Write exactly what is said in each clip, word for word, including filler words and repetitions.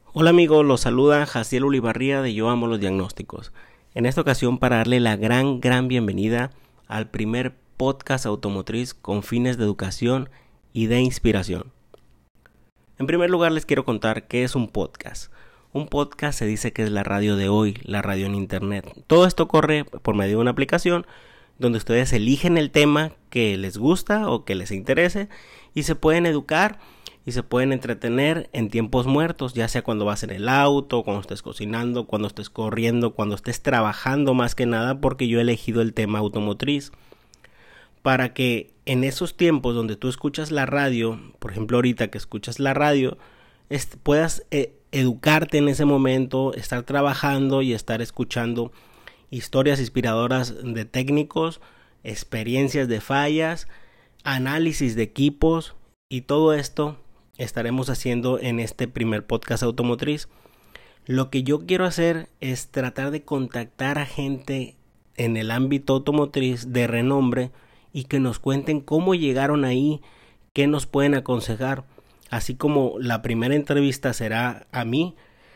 Hola amigos, los saluda Jaciel Ulibarría de Yo Amo los Diagnósticos. En esta ocasión para darle la gran, gran bienvenida al primer podcast automotriz con fines de educación y de inspiración. En primer lugar les quiero contar qué es un podcast. Un podcast se dice que es la radio de hoy, la radio en internet. Todo esto corre por medio de una aplicación donde ustedes eligen el tema que les gusta o que les interese y se pueden educar y se pueden entretener en tiempos muertos, ya sea cuando vas en el auto, cuando estés cocinando, cuando estés corriendo, cuando estés trabajando más que nada, porque yo he elegido el tema automotriz para que en esos tiempos donde tú escuchas la radio, por ejemplo ahorita que escuchas la radio, est- puedas eh, educarte en ese momento, estar trabajando y estar escuchando historias inspiradoras de técnicos, experiencias de fallas, análisis de equipos y todo esto estaremos haciendo en este primer podcast automotriz. Lo que yo quiero hacer es tratar de contactar a gente en el ámbito automotriz de renombre y que nos cuenten cómo llegaron ahí, qué nos pueden aconsejar. Así como la primera entrevista será a mí,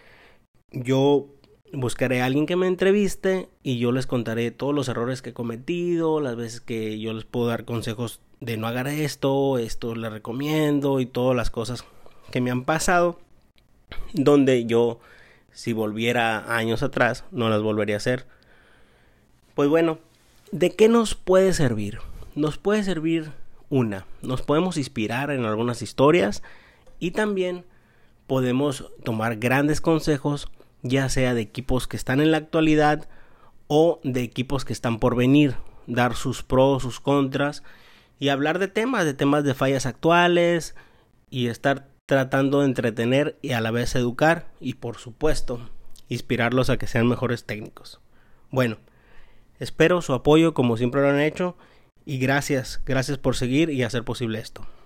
yo buscaré a alguien que me entreviste y yo les contaré todos los errores que he cometido, las veces que yo les puedo dar consejos de no hagan esto, esto les recomiendo y todas las cosas que me han pasado, donde yo si volviera años atrás no las volvería a hacer. Pues bueno, ¿de qué nos puede servir? Nos puede servir una, nos podemos inspirar en algunas historias y también podemos tomar grandes consejos, ya sea de equipos que están en la actualidad o de equipos que están por venir, dar sus pros, sus contras y hablar de temas, de temas de fallas actuales y estar tratando de entretener y a la vez educar y por supuesto inspirarlos a que sean mejores técnicos. Bueno, espero su apoyo como siempre lo han hecho y gracias, gracias por seguir y hacer posible esto.